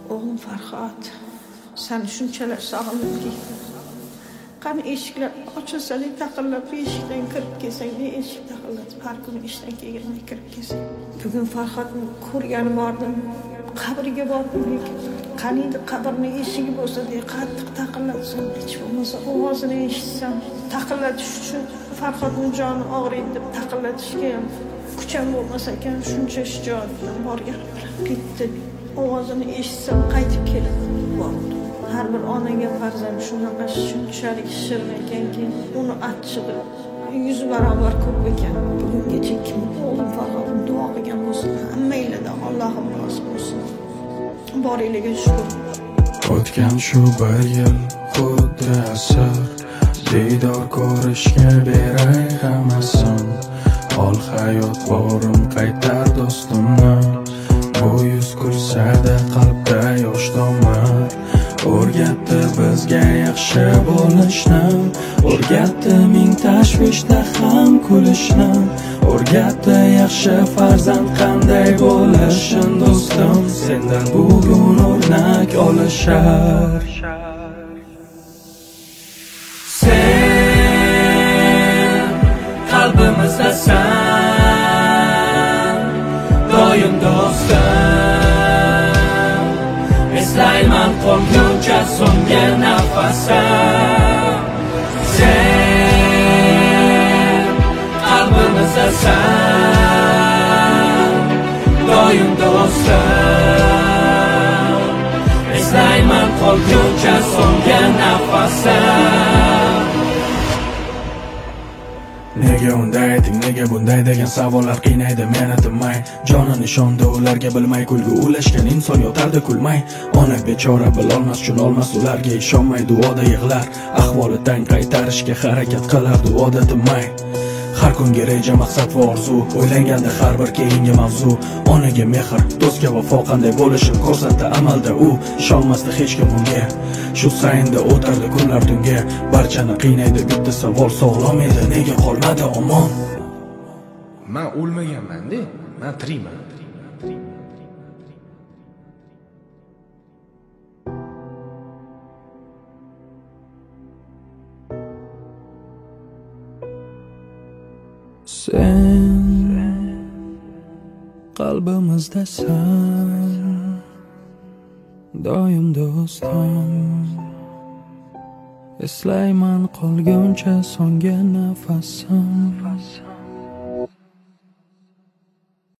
Oğlum Farhod, seni shunchalar sog'indimki, qani eshiklar ochilsa-da taqillab eshikdan kirib kelsang, eshik taqillatib har kuni ishdan kelganda kirib kelsang. Bugun Farhodni ko'rgani bordim, qabriga bordim, lekin qaniydi qabrning eshigi bo'lsa deb qattiq taqillatsam, hech bo'lmasa ovozini eshitsam, taqillatish uchun Farhodning joni og'riydi deb taqillatishga ham kucham bo'lmasa ekan, shuncha shijoat bilan borganim bilan ketdi. Ovozini eshitsam qaytib kelib bordim. Har bir onaga farzand shunaqa shunchalik shirin ekanki, uni achchig'i 100 barobar ko'p ekan. Bugungacha kim o'g'lim Farhodni duo qilgan bo'lsa, hammanglardan Allohim rozi bo'lsin. Boringlarga shukr. O'tgan shu bir yil xuddi asr, diydor ko'rishga beray hammasin. Ol hayot borim qaytar do'stimni, bu yuz kulsa-da qalbda yosh tomar. O'rgatdi bizga yaxshi bo'lishni, o'rgatdi ming tashvishda ham kulishni, o'rgatdi yaxshi farzand qanday bo'lishin. Do'stim, sendan bugun o'rnak olishar. Sen qalbimizdasan, doim do'stim. Eslayman qolguncha so'nggi nafasam. Sen qalbimizdasan, doim do'stim. Eslayman qolguncha so'nggi nafasam. Nega unday ayting, nega bunday degan savollar qiynaydi meni tinmay. Joni nishonda ularga bilmay, kulgu ulashgan inson yotardi kulmay. Ona bechora bilolmas, tushunolmas, ularga ishonmay duoda yig'lar. Ahvolidan qaytarishga harakat qilar duoda tinmay. Har kungi reja, maqsad va orzu, o'ylanganda har bir keyingi mavzu. Onaga mehr, do'stga vafo qanday bo'lishini ko'rsatdi amalda u. Ishonmasdi hech kim unga, shu sayinda o'tardi kunlar tunga. Barchani qiynaydi bitta savol, sog'lom edi, nega qolmadi omon? Men o'lmaganman-da, men tirikman. Sen qalbimizdasan, doim do'stim. Eslayman qolguncha so'nggi nafasim.